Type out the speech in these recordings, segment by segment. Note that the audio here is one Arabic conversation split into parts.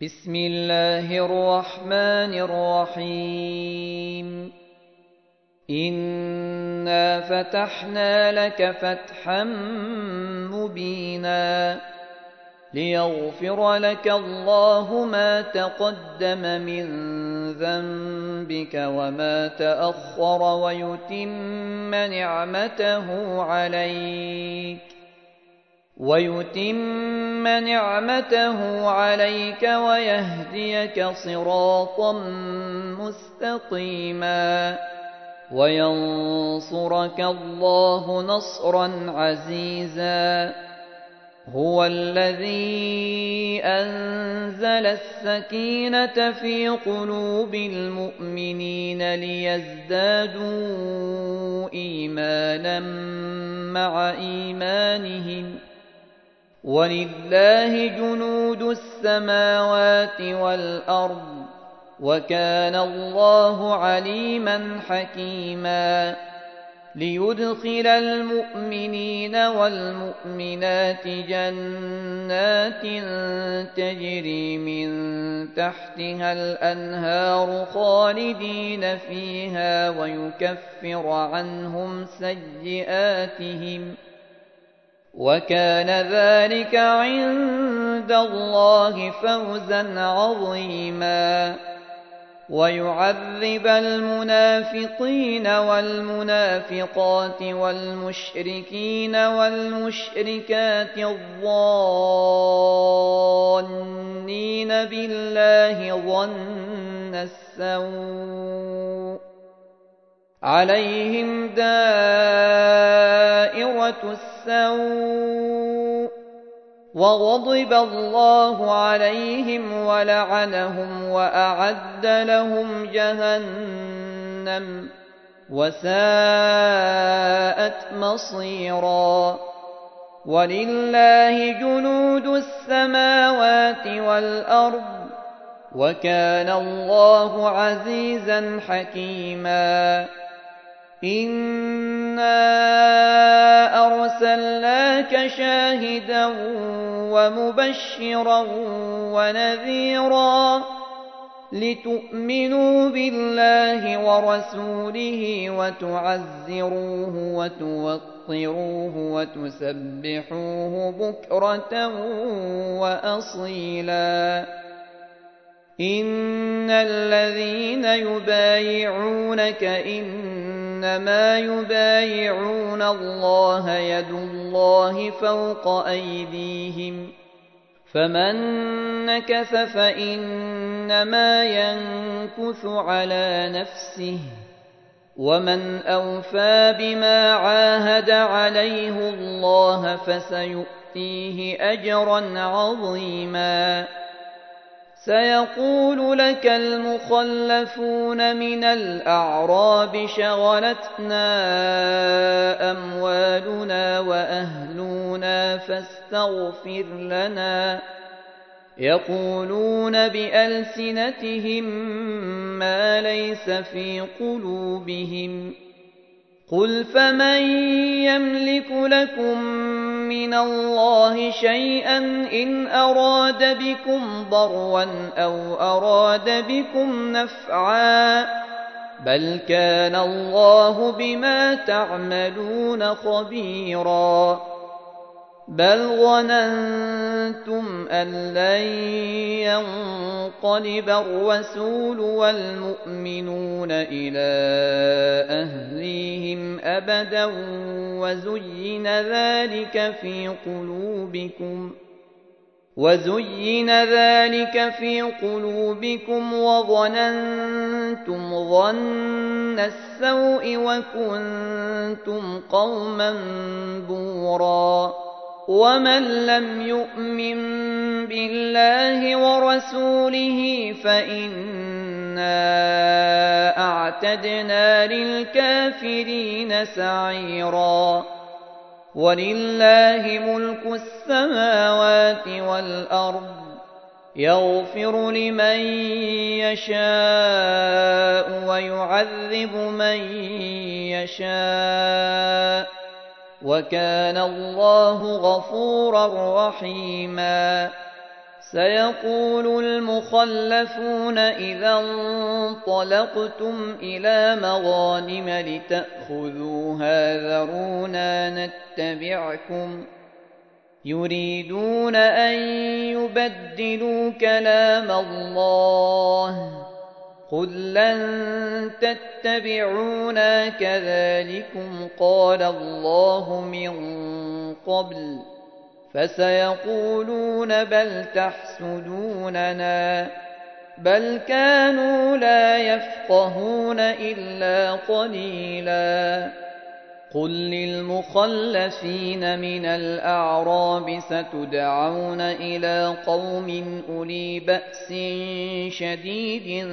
بسم الله الرحمن الرحيم. إنا فتحنا لك فتحا مبينا ليغفر لك الله ما تقدم من ذنبك وما تأخر ويتم نعمته عليك ويهديك صراطا مستقيما وينصرك الله نصرا عزيزا. هو الذي أنزل السكينة في قلوب المؤمنين ليزدادوا إيمانا مع إيمانهم، ولله جنود السماوات والأرض، وكان الله عليما حكيما. ليدخل المؤمنين والمؤمنات جنات تجري من تحتها الأنهار خالدين فيها ويكفر عنهم سيئاتهم، وكان ذلك عند الله فوزا عظيما. ويعذب المنافقين والمنافقات والمشركين والمشركات الظانين بالله ظن السوء عليهم دائرة السوء، وغضب الله عليهم ولعنهم وأعد لهم جهنم وساءت مصيرا. ولله جنود السماوات والأرض، وكان الله عزيزا حكيما. إنا أرسلناك شاهدا ومبشرا ونذيرا لتؤمنوا بالله ورسوله وتعزروه وتوقروه وتسبحوه بكرة وأصيلا. إن الذين يبايعونك إنما يبايعون الله يد الله فوق أيديهم، فمن نكث فإنما ينكث على نفسه، ومن أوفى بما عاهد عليه الله فسيؤتيه أجرا عظيما. سيقول لك المخلفون من الأعراب شغلتنا أموالنا وأهلنا فاستغفر لنا، يقولون بألسنتهم ما ليس في قلوبهم. قل فمن يملك لكم من الله شيئا إن أراد بكم ضرا أو أراد بكم نفعا، بل كان الله بما تعملون خبيرا. بل ظننتم أن لن ينقلب الرسول والمؤمنون إلى أهليهم أبدا وزين ذلك في قلوبكم وظننتم ظن السوء وكنتم قوما بورا. ومن لم يؤمن بالله ورسوله فإنا أعتدنا للكافرين سعيرا. ولله ملك السماوات والأرض، يغفر لمن يشاء ويعذب من يشاء، وكان الله غفورا رحيما. سيقول المخلفون إذا انطلقتم إلى مغانم لتأخذوها ذرونا نتبعكم يريدون أن يبدلوا كلام الله قل لن تتبعونا كذلكم قال الله من قبل فسيقولون بل تحسدوننا بل كانوا لا يفقهون إلا قليلا قل للمخلفين من الأعراب ستدعون إلى قوم أولي بأس شديد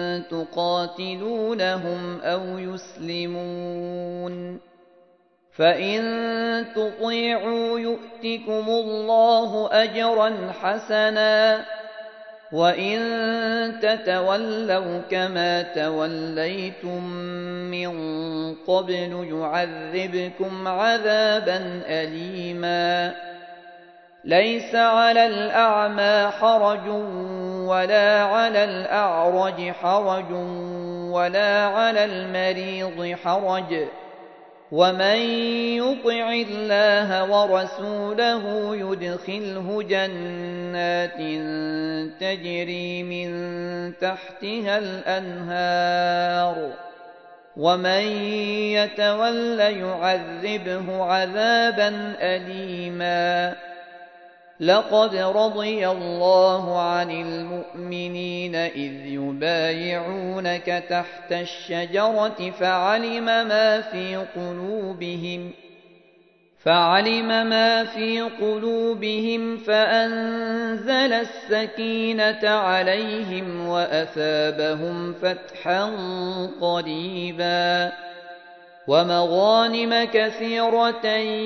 تقاتلونهم أو يسلمون فإن تطيعوا يؤتكم الله أجرا حسنا وإن تتولوا كما توليتم من قبل يعذبكم عذابا أليما ليس على الأعمى حرج ولا على الأعرج حرج ولا على المريض حرج ومن يطع الله ورسوله يدخله جنات تجري من تحتها الأنهار ومن يتول يعذبه عذابا أليما لقد رضي الله عن المؤمنين إذ يبايعونك تحت الشجرة فعلم ما في قلوبهم فأنزل السكينة عليهم وأثابهم فتحا قريبا ومغانم كثيرة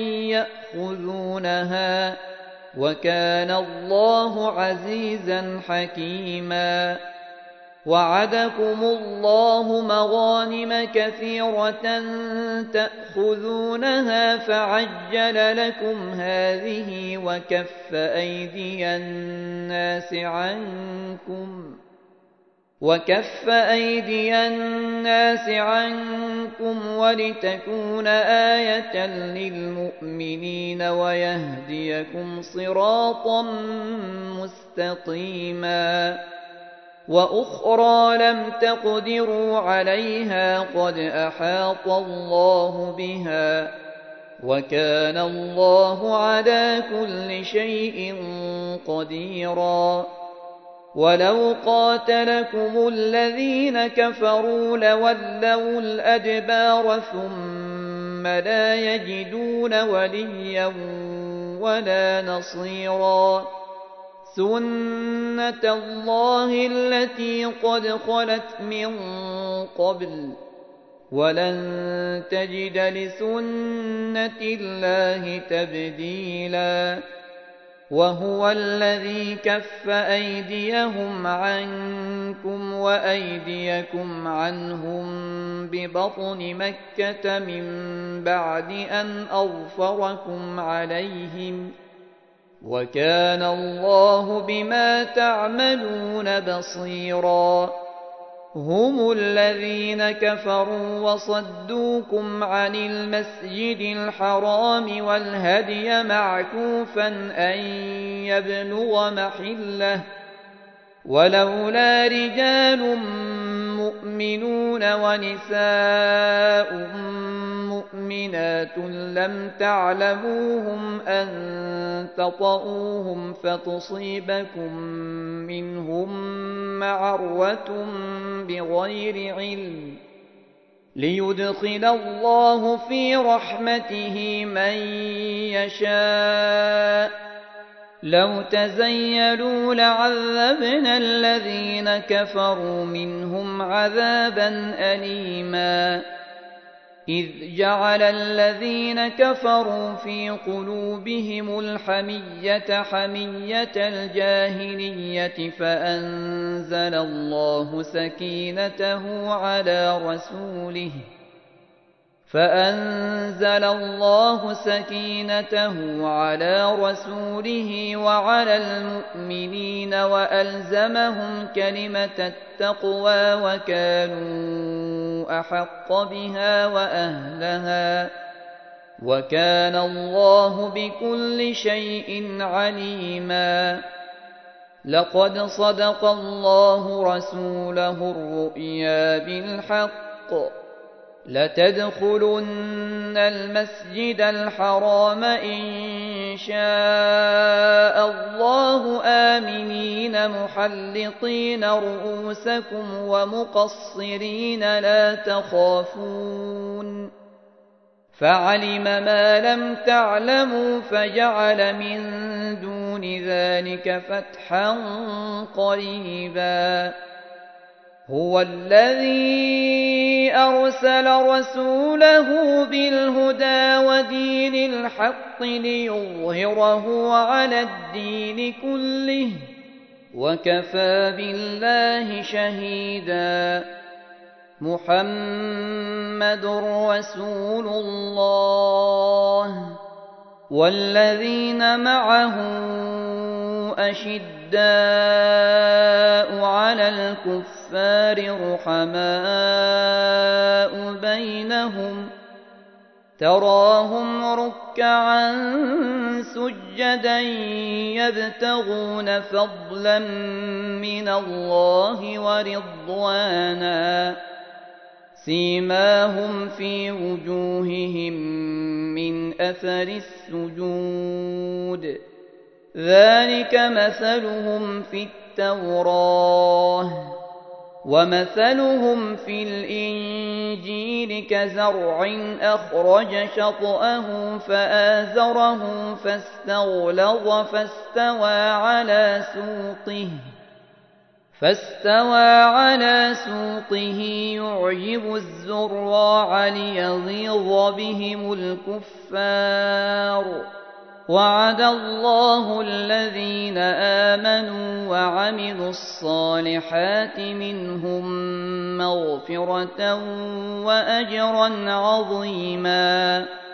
يأخذونها وكان الله عزيزا حكيما وعدكم الله مغانم كثيرة تأخذونها فعجل لكم هذه وكف أيدي الناس عنكم ولتكون آية للمؤمنين ويهديكم صراطا مستقيما وأخرى لم تقدروا عليها قد أحاط الله بها وكان الله على كل شيء قديرا ولو قاتلكم الذين كفروا لولوا الأدبار ثم لا يجدون وليا ولا نصيرا سنة الله التي قد خلت من قبل ولن تجد لسنة الله تبديلا وهو الذي كف أيديهم عنكم وأيديكم عنهم ببطن مكة من بعد أن أظفركم عليهم وكان الله بما تعملون بصيرا هم الذين كفروا وصدوكم عن المسجد الحرام والهدي معكوفا أن يبلغ محله ولولا رجال مؤمنون ونساء مؤمنات لم تعلموهم أن تطؤوهم فتصيبكم منهم معرة بغير علم ليدخل الله في رحمته من يشاء لو تزيلوا لعذبنا الذين كفروا منهم عذابا أليما إذ جعل الذين كفروا في قلوبهم الحمية حمية الجاهلية فأنزل الله سكينته فأنزل الله سكينته على رسوله وعلى المؤمنين وألزمهم كلمة التقوى وكانوا أحق بها وأهلها وكان الله بكل شيء عليما. لقد صدق الله رسوله الرؤيا بالحق لتدخلن المسجد الحرام إن شاء الله آمنين محلقين رؤوسكم ومقصرين لا تخافون فعلم ما لم تعلموا فجعل من دون ذلك فتحا قريبا. هو الذي أرسل رسوله بالهدى ودين الحق ليظهره على الدين كله وكفى بالله شهيدا. محمد رسول الله والذين معه أشداء على الكفار رحماء بينهم تراهم ركعا سجدا يبتغون فضلا من الله ورضوانا سيماهم في وجوههم من أثر السجود ذلك مثلهم في التوراة ومثلهم في الإنجيل كزرع أخرج شطأه فآزره فاستغلظ فاستوى على سوقه يعجب الزراع ليغيظ بهم الكفار. وعد الله الذين آمنوا وعملوا الصالحات منهم مغفرة وأجرا عظيما.